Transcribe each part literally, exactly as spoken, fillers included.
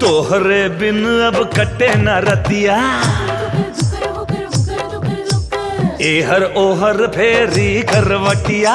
तोहरे बिन अब कटे न रतिया, एहर ओहर फेरी करवटिया।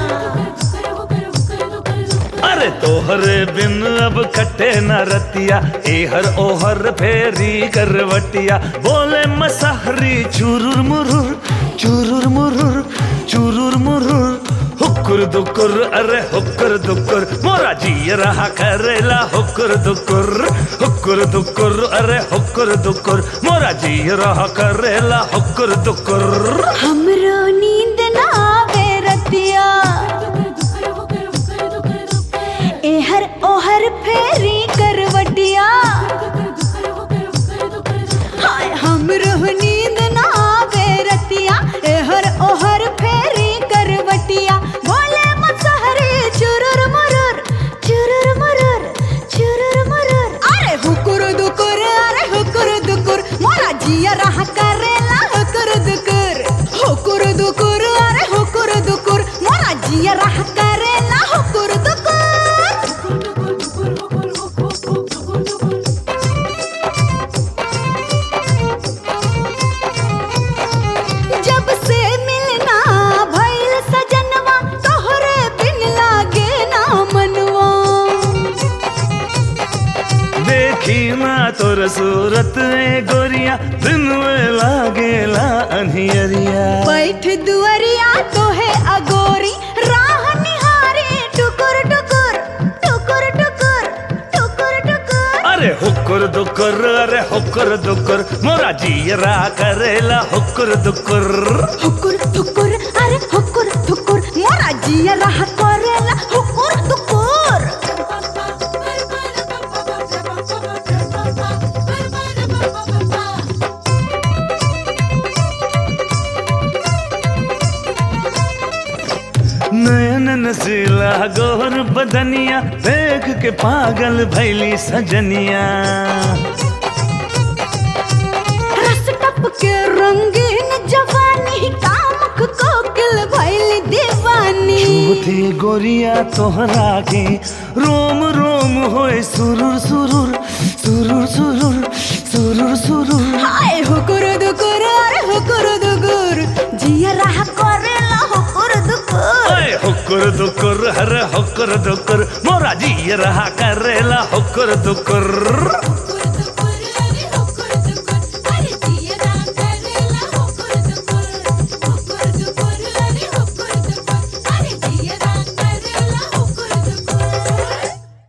अरे तोहरे बिन अब कटे न रतिया, एहर ओहर फेरी करवटिया। बोले मसहरी चुरुर मुरुर चुरुर मुरुर चुरुर मुरुर, हुकुर दुकुर अरे हुकुर दुकुर, मोरा जी रहा करेला हुकुर दुकुर। हुकुर दुकुर अरे हुकुर दुकुर, मोरा जी रहा करेला हुकुर दुकुर। हमरो नींद ना आवे रतिया, एहर ओहर फेरी करवटिया। हाय हमरो नींद ना आवे रतिया, एहर ओहर फेरी करवटिया। बोले मसहरी चुरुर मुरुर चुरुर मुरुर चुरुर मुरुर, अरे हुकुर दुकुर अरे हुकुर दुकुर, मोरा जिया रहा करेला हुकुर दुकुर। हुकुर दुकुर अरे हुकुर दुकुर, मोरा जिया रहा करेला हुकुर दुकुर। जब से मिलना भइल सजनवा, तोहरे बिन लागे ना मनवा। देखी ना तोर सूरत ए गोरिया, दिन में लागेला अनहियरिया। बैठ दुअरिया तोहे अगोरी, राह निहारी टुकुर टुकुर टुकुर टुकुर टुकुर टुकुर। अरे हुकुर दुकुर अरे हुकुर दुकुर, मोरा जीरा करेला हुकुर दुकुर। हुकुर थुकुर अरे हुकुर थुकुर, मोरा जिया रहा करेला हुकुर थुकुर। नयन नसीला गोर बदनिया, देख के पागल भैली सजनिया। रस टप के रंगीन जवानी, कामक कोकिल भैली दीवानी। छूती गोरिया तोहरा के, रोम रोम होए सुरुर सुरुर सुरुर सुरुर सुरुर सुरुर। हाय हुकुर दुकुर अरे हुकुर दुकुर, जिया रहा करेला हुकुर दुकुर। ओए हुकुर दुकुर अरे हुकुर दुकुर, मोरा जी रहा करेला हुकुर दुकुर।